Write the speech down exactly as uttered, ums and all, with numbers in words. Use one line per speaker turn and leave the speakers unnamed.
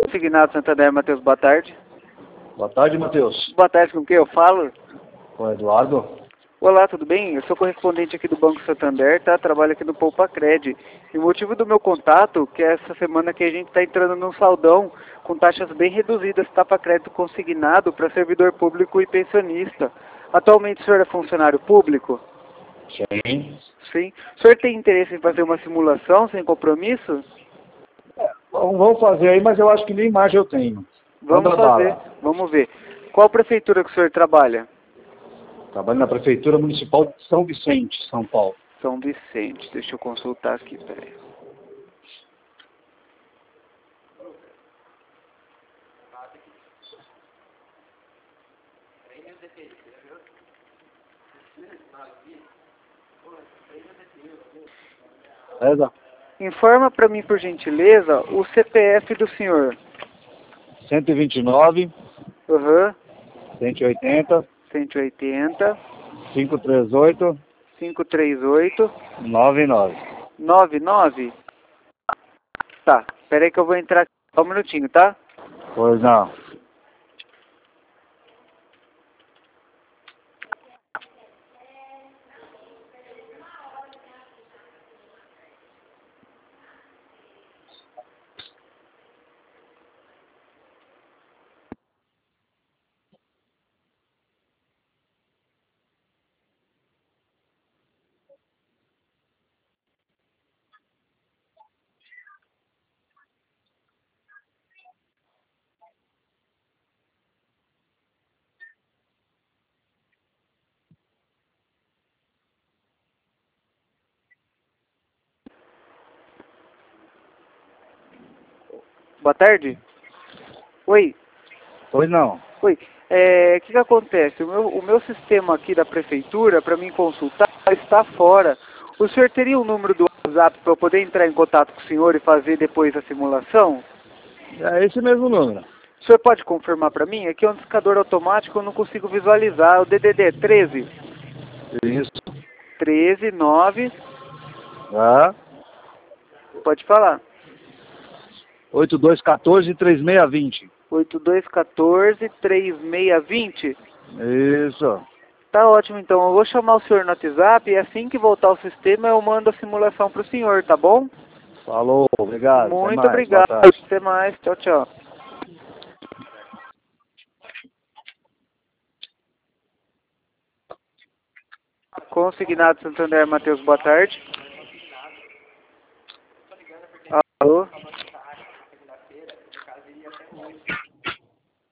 Consignado Santander, Matheus, boa tarde.
Boa tarde, Matheus.
Boa tarde, com quem eu falo?
Com o Eduardo.
Olá, tudo bem? Eu sou correspondente aqui do Banco Santander, tá? Trabalho aqui no Poupa Cred. E o motivo do meu contato, que é essa semana que a gente está entrando num saldão com taxas bem reduzidas, tá? Para crédito consignado para servidor público e pensionista. Atualmente o senhor é funcionário público?
Sim.
Sim. O senhor tem interesse em fazer uma simulação sem compromisso?
É, vamos fazer aí, mas eu acho que nem mais eu tenho.
Vamos
Manda
fazer,
bala.
vamos ver. Qual prefeitura que o senhor trabalha?
Trabalho na Prefeitura Municipal de São Vicente, São Paulo.
São Vicente, deixa eu consultar aqui, peraí.
Beleza?
Informa para mim, por gentileza, o C P F do senhor.
cento e vinte e nove,
Aham.
cento e oitenta,
cento e oitenta,
quinhentos e trinta e oito,
quinhentos e trinta e oito,
noventa e nove.
noventa e nove? Tá, peraí que eu vou entrar aqui. Só um minutinho, tá?
Pois não.
Boa tarde? Oi?
Pois não.
Oi. É, o que que acontece? O meu, o meu sistema aqui da prefeitura, para mim consultar, está fora. O senhor teria o número do WhatsApp para eu poder entrar em contato com o senhor e fazer depois a simulação?
É esse mesmo número.
O senhor pode confirmar para mim? Aqui é um discador automático, eu não consigo visualizar. O D D D é treze?
Isso.
treze, nove.
Tá.
Pode falar.
oito dois um quatro, três seis dois zero.
oito dois um quatro, três seis dois zero.
Isso.
Tá ótimo, então. Eu vou chamar o senhor no WhatsApp e assim que voltar ao sistema eu mando a simulação para o senhor, tá bom?
Falou, obrigado.
Muito
Até mais.
obrigado.
Boa tarde.
Até mais. Tchau, tchau. Consignado Santander, Matheus, boa tarde. Alô?